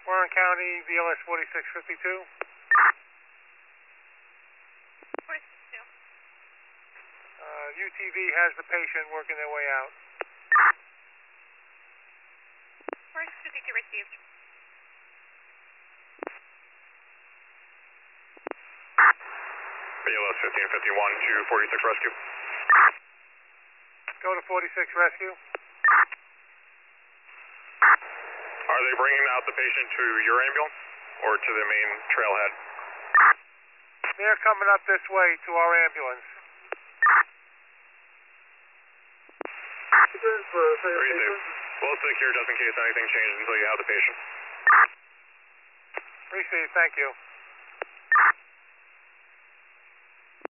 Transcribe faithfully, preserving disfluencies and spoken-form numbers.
Warren County, V L S forty-six fifty-two. forty-six two. Uh, U T V has the patient working their way out. forty-six fifty-two received. V L S fifteen fifty-one to forty-six rescue. Go to forty-six rescue. Are they bringing out the patient to your ambulance or to the main trailhead? They're coming up this way to our ambulance. Very safe. We'll stick here just in case anything changes until you have the patient. Received, thank you.